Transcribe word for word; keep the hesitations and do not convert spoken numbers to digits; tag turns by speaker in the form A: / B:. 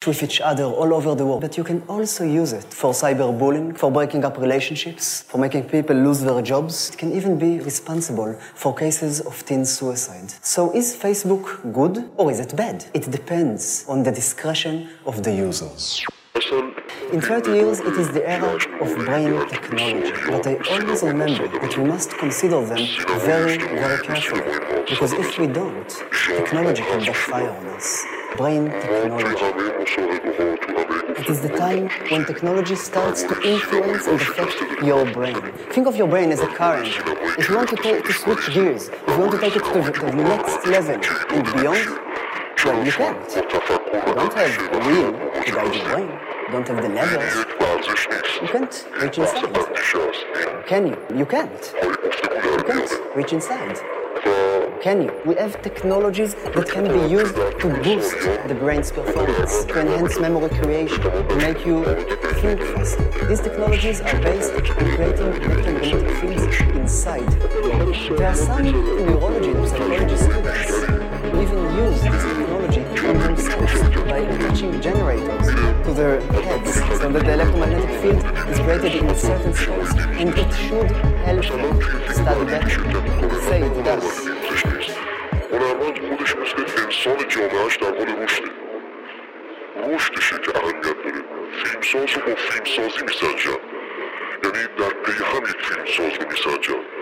A: with each other all over the world. But you can also use it for cyberbullying, for breaking up relationships, for making people lose their jobs. It can even be responsible for cases of teen suicide. So is Facebook good or is it bad? It depends on the discretion of the users. In thirty years, it is the era of brain technology. But I always remember that we must consider them very, very carefully. Because if we don't, technology can backfire on us. Brain technology. It is the time when technology starts to influence and affect your brain. Think of your brain as a car engine. If you want to, take, to switch gears, if you want to take it to the next level and beyond, well, you can't. You don't have a wheel to guide your brain. You don't have the levers. You can't reach inside. Can you? You can't. You can't reach inside. Can you? We have technologies that can be used to boost the brain's performance, to enhance memory creation, to make you think faster. These technologies are based on creating electromagnetic fields inside. There are some neurology and psychology students who even use this technology on themselves by attaching generators to their heads so that the electromagnetic field is created in certain states and it should help them study better. Say it does.
B: هنرمند خودش مثل انسان جامعهش در حال رشده رشدشه که اهمیت داره فیلمساز رو با فیلمسازی میسنجن یعنی در پی هم یک فیلمساز رو میسنجن